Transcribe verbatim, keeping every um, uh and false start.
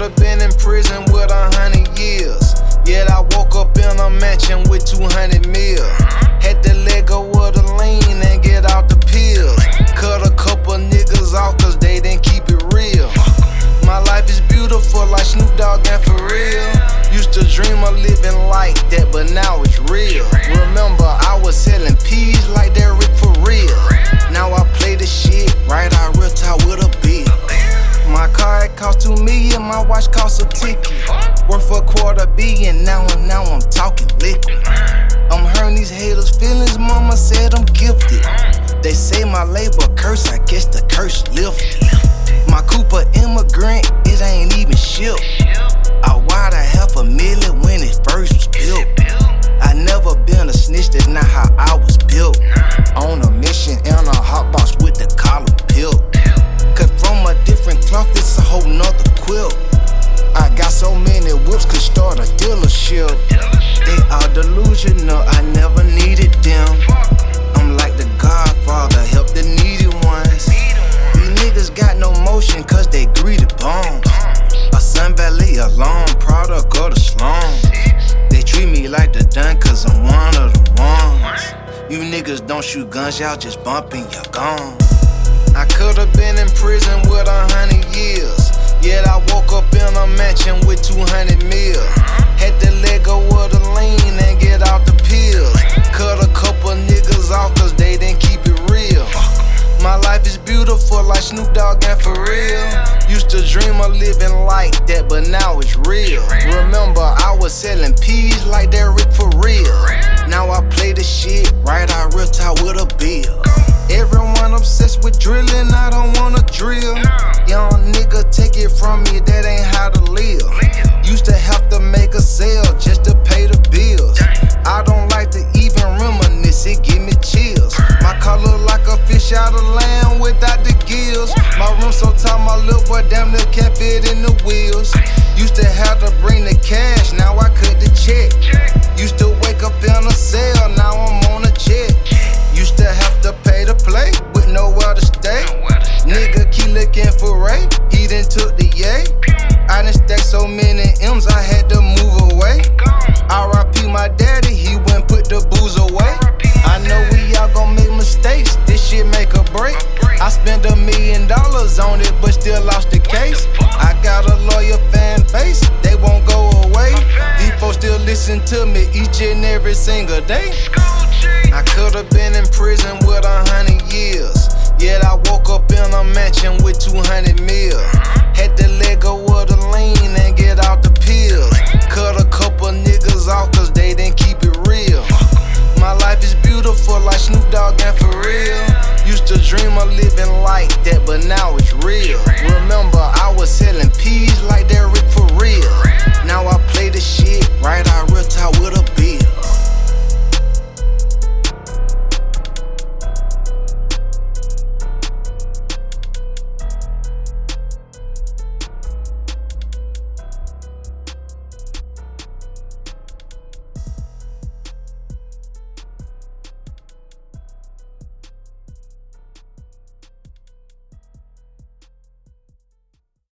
could've been in prison with a hundred years. Yet I woke up in a mansion with two hundred mil. Had to let go of the lean and get out the pills. Cut a couple niggas off cause they didn't keep it real. My life is beautiful like Snoop Dogg and for real. Used to dream of living like that, but now it's real. Remember, I was selling peas like that Rick for real. Now I play the shit right out real talk with a bill. My car it cost two million, my watch cost a ticket. Worth a quarter billion, now and now I'm talking liquid. I'm hurting these haters' feelings, mama said I'm gifted. They say my labor curse, I guess the curse lifted. My Cooper immigrant, it ain't even shipped. I wired a half a million when it first was built. I never been a snitch, that's not how I was built. On a mission in a hot box with the collar peeled. Cut from a different cloth, it's a whole nother quilt. I got so many whips, could start a dealership. They are delusional, I never needed them. I'm like the Godfather, help the needy ones. These niggas got no motion cause they greedy bums. A Sun Valley alone, product of the slum. They treat me like the Dun cause I'm one of the ones. You niggas don't shoot guns, y'all just bumping your gum. I could've been in prison with a hundred years. Yet I woke up in a mansion with two hundred mil. Had to let go of the lean and get out the pills. Cut a couple niggas off cause they didn't keep it real. My life is beautiful like Snoop Dogg and for real. Used to dream of living like that, but now it's real. Remember, I was selling peas like that Rick for real. Now I play the shit right out real talk with a bill. Everyone obsessed with drilling, I don't wanna drill. Young nigga, take it from me, that ain't how to live. Used to have to make a sale just to pay the bills. I don't like to even reminisce, it give me chills. My car look like a fish out of land without the gills. My room so tall, my little boy damn near can't fit in the wheels. Used to have to bring the cash, now I cut the check. Used to wake up in a cell, now I'm on a jet. Used to have to pay to play with nowhere to stay. Nigga keep looking for Ray, he done took the yay. I done stacked so many M's, I had to move away. R I P my daddy, he went put the booze away. I know we all gon' make mistakes, this shit make a break. I spent a million dollars on it, but still lost the case. I got a loyal fan base, they won't go away. These folks still listen to me each and every single day. I could've been in prison